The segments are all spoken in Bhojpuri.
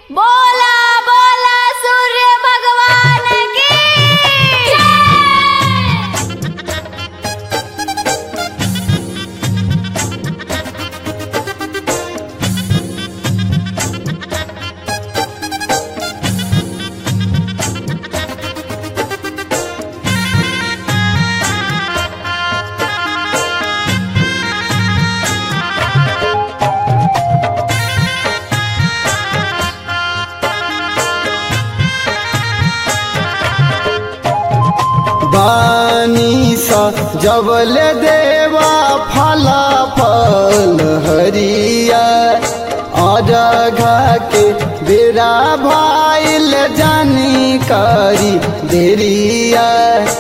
बोला बोला सूर्य भगवान की बानी सा जबल देवा फला फल हरिया अरघा के बेरा भाईल जानी करी देरिया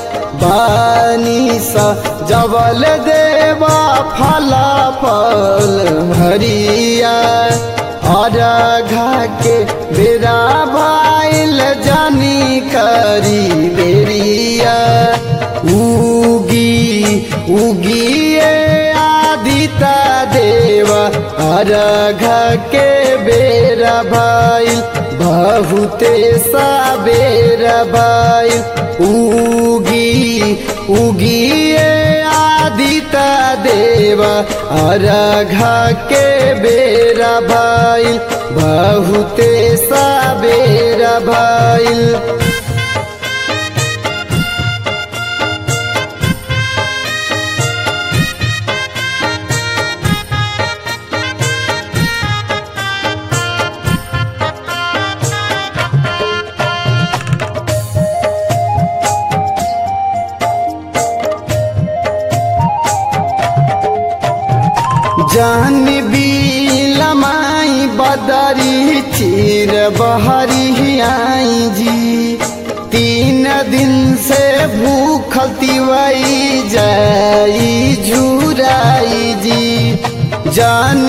बानी सा जबल देवा फला फल हरिया अरघा के बेरा भाईल जानी करी देरिया उगी उगिए आदिता देवा अरघा के बेरा भाईल बहुते सा बेरा भाईल उगी उगिए आदिता देवा अरघा के बेरा भाईल बहुते सा बेरा भाईल जान लमाई बदरी चीर बहरी आई जी 3 दिन से भूखती वही जाई झुराई जी जान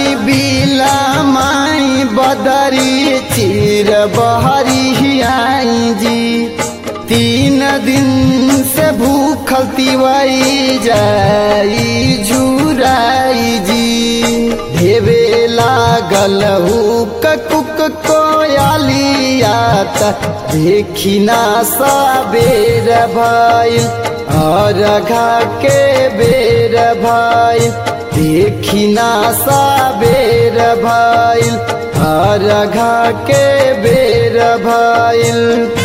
लमाई बदरी चीर बहरी आई जी 3 दिन से भूखती वही जाई झुराई जी देवे लागल हुक कुक कोयालियात देखी ना साबेर भाईल अरघा के बेर भाईल देखी ना साबेर भाईल अरघा के बेर भाईल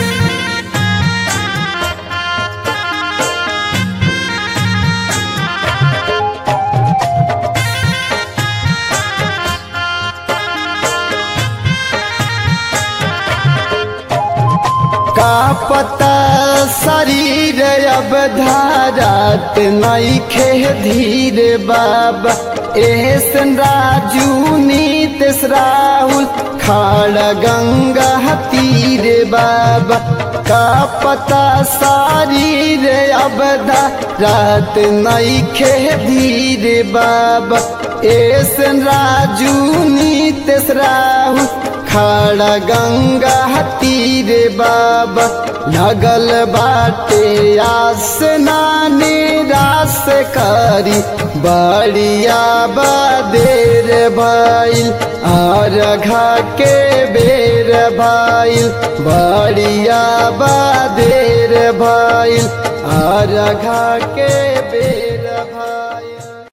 का पता शरीर अब धारात नहीं खे धीर बाबा एहसन राजू नीतेश राहुल खाड़ गंगा तीर बाबा का पता शरीर अब धारात नहीं खे धीर बाबा एहसन राजू नीतेश राहुल खाड़ा गंगा तीर बाबा लगल बाटे आस नानी रास करी बड़िया बदेर भाईल अरघा के बेर भाईल बड़िया बदेर भाईल अरघा के